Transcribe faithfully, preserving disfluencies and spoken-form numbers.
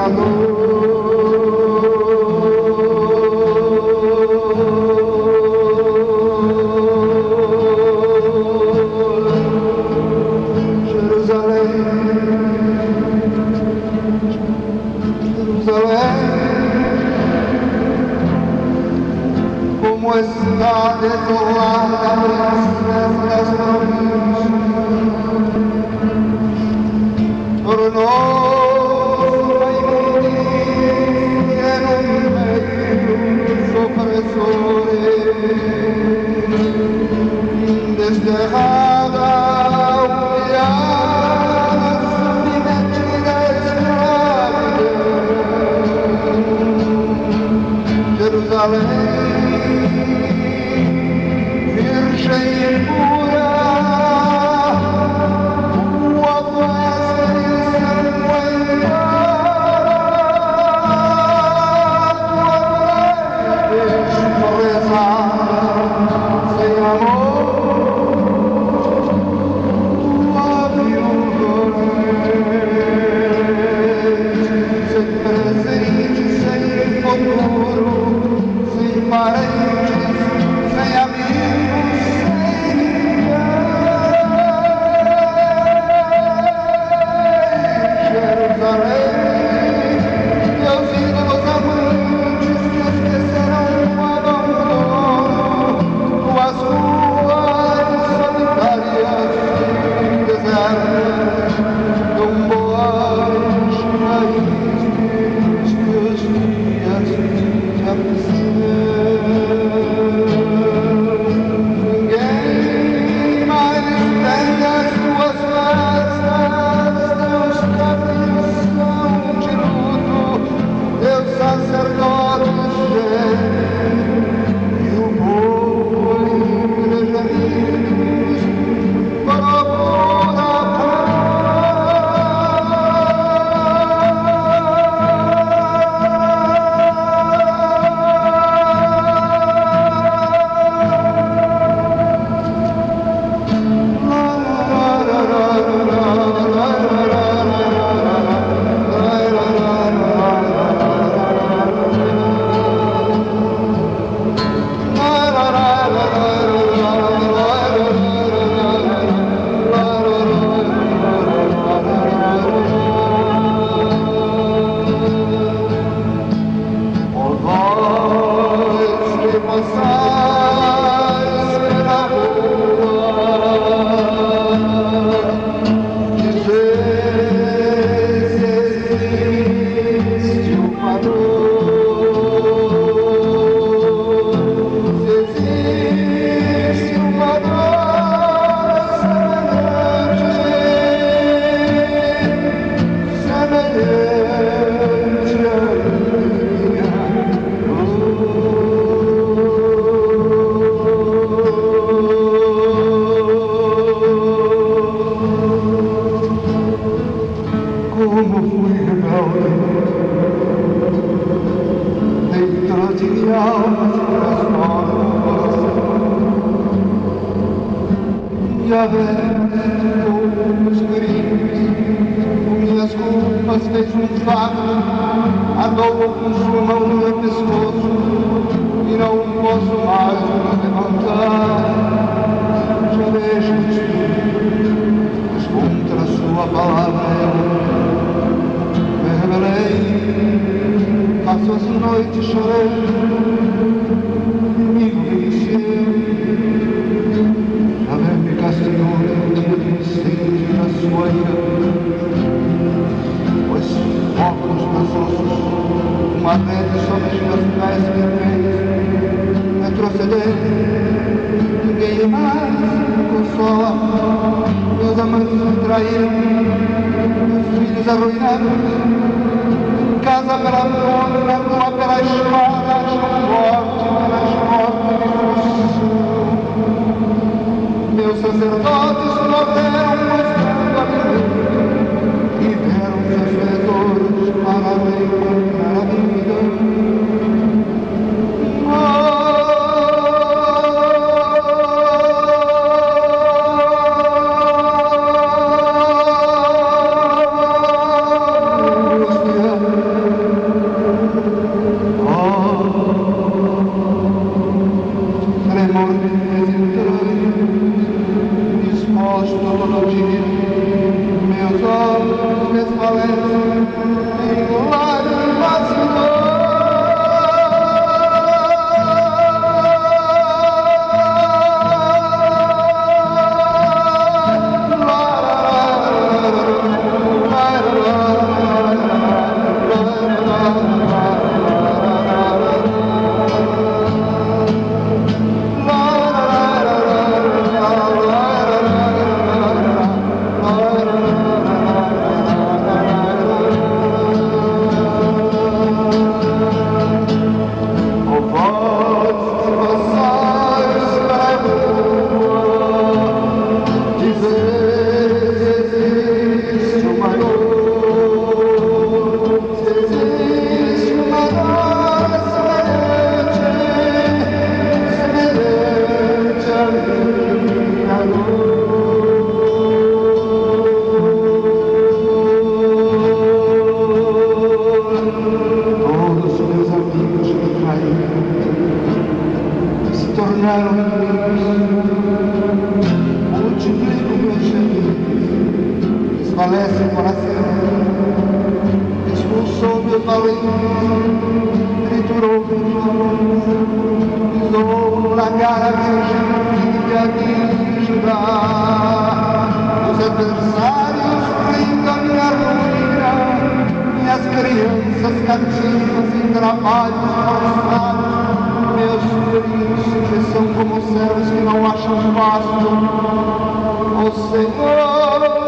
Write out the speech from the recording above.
Como está desolada a princesa das províncias, tornou-se menina no meio dos opressores, desterrada, humilhada, submetida à escravidão. Jerusalém, virgem pura, tua presença não encara, rezar sem amor, tua viuvez, sem presente, sem futuro, sem parentes, sem amigos, sem ninguém. Jerusalém, teus ídolos amantes te esquecerão no abandono, tuas ruas solitárias e desertas, tão boas raízes que os dias te apreciam. Ninguém mais entende as tuas festas, teus caminhos são de luto, teus sacerdotes gemem e o povo igreja amigos procura já vês os gritos, com minhas culpas fez um fato, andou com sua mão no meu pescoço e não posso mais me levantar. Já vejo os filhos, contra a sua palavra me rebelei, passo as noites chorando, inimigo venceu. Senhor, um dia de incêndio na sua ira, pois focos nos ossos, uma rede sobre os meus pés vermelhos, retroceder, ninguém mais me consola, meus amantes me traíram, meus filhos arruinados, casa pela fome, na rua pela espada, chão forte pelas portas de frustração. Meus sacerdotes morreram mostrando a vida e deram sofredores para reinar a vida. Angústia, em lágrimas e dor. Tornaram multiplico meus gemidos, desfalece o coração, expulsou meus valentes, triturou meus valores, pisou no lagar a virgem de Judá. Os adversários rindo a minha ruína, minhas crianças cativas em trabalhos forçados, meus filhos que são como servos que não acham pasto. O Senhor